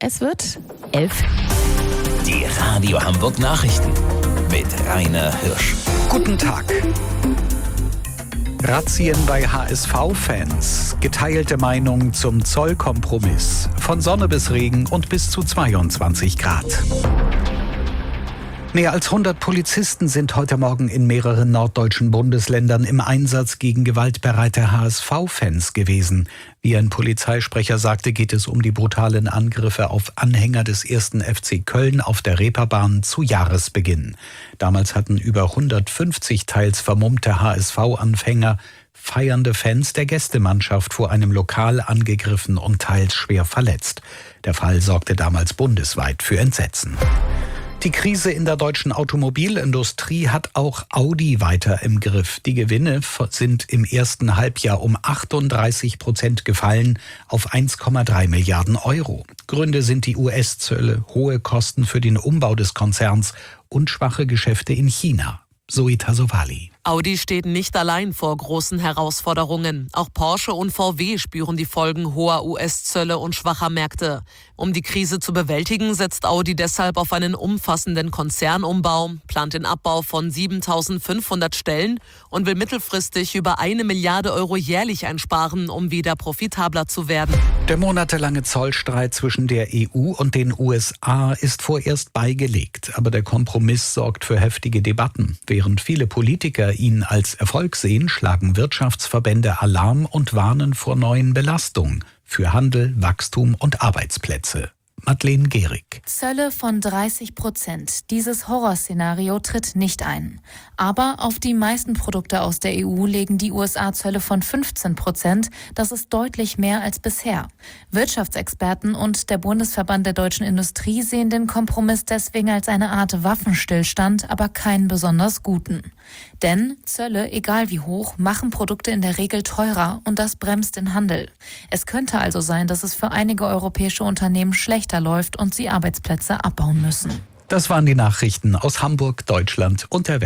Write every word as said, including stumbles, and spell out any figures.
Es wird elf. Die Radio Hamburg Nachrichten mit Rainer Hirsch. Guten Tag. Razzien bei H S V-Fans. Geteilte Meinung zum Zollkompromiss. Von Sonne bis Regen und bis zu zweiundzwanzig Grad. Mehr als hundert Polizisten sind heute Morgen in mehreren norddeutschen Bundesländern im Einsatz gegen gewaltbereite H S V-Fans gewesen. Wie ein Polizeisprecher sagte, geht es um die brutalen Angriffe auf Anhänger des ersten F C Köln auf der Reeperbahn zu Jahresbeginn. Damals hatten über hundertfünfzig teils vermummte H S V-Anhänger feiernde Fans der Gästemannschaft vor einem Lokal angegriffen und teils schwer verletzt. Der Fall sorgte damals bundesweit für Entsetzen. Die Krise in der deutschen Automobilindustrie hat auch Audi weiter im Griff. Die Gewinne sind im ersten Halbjahr um achtunddreißig Prozent gefallen auf eins Komma drei Milliarden Euro. Gründe sind die U S-Zölle, hohe Kosten für den Umbau des Konzerns und schwache Geschäfte in China. Zoe Tassovali. Audi steht nicht allein vor großen Herausforderungen. Auch Porsche und V W spüren die Folgen hoher U S-Zölle und schwacher Märkte. Um die Krise zu bewältigen, setzt Audi deshalb auf einen umfassenden Konzernumbau, plant den Abbau von siebentausendfünfhundert Stellen und will mittelfristig über eine Milliarde Euro jährlich einsparen, um wieder profitabler zu werden. Der monatelange Zollstreit zwischen der E U und den U S A ist vorerst beigelegt. Aber der Kompromiss sorgt für heftige Debatten. Während viele Politiker ihn als Erfolg sehen, schlagen Wirtschaftsverbände Alarm und warnen vor neuen Belastungen für Handel, Wachstum und Arbeitsplätze. Madeleine Gehrig. Zölle von dreißig Prozent. Dieses Horrorszenario tritt nicht ein. Aber auf die meisten Produkte aus der E U legen die U S A Zölle von fünfzehn Prozent. Das ist deutlich mehr als bisher. Wirtschaftsexperten und der Bundesverband der deutschen Industrie sehen den Kompromiss deswegen als eine Art Waffenstillstand, aber keinen besonders guten. Denn Zölle, egal wie hoch, machen Produkte in der Regel teurer und das bremst den Handel. Es könnte also sein, dass es für einige europäische Unternehmen schlechter läuft und sie Arbeitsplätze abbauen müssen. Das waren die Nachrichten aus Hamburg, Deutschland und der Welt.